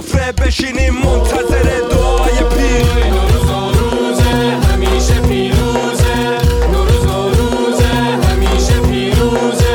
سفره بشینیم منتظر دعای پیر. نوروز نوروزه همیشه پیروزه، نوروز نوروزه همیشه پیروزه.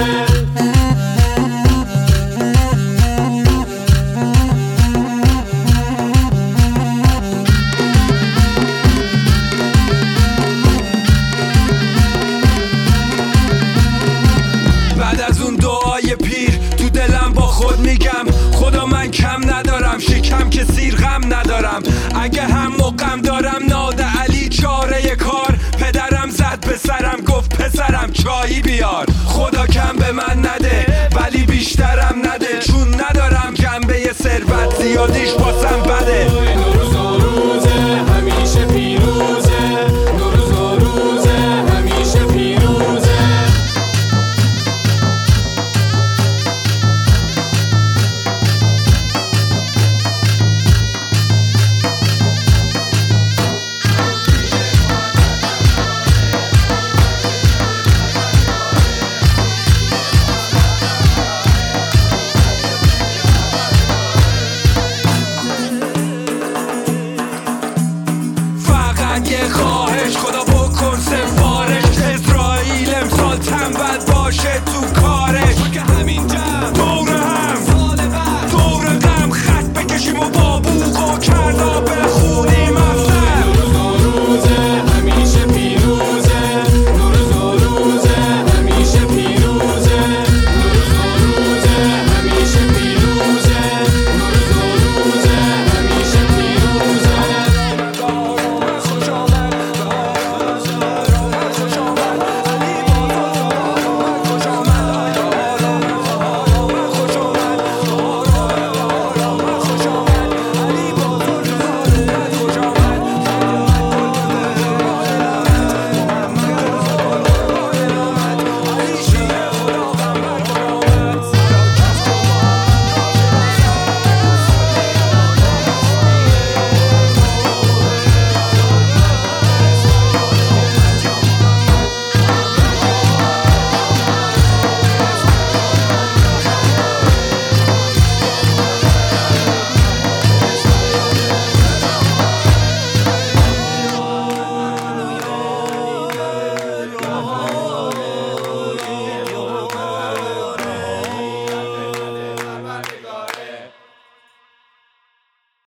بعد از اون دعای پیر تو دلم با خود میگم خدا من کم ندارم، شکم که سیر غم ندارم. اگه هم مقام دارم ناده علی چاره کار، پدرم زد به سرم گفت پسرم چایی بیار. خدا کم به من نده ولی بیشترم نده، چون ندارم جنبه ثروت زیادیش باسم بده.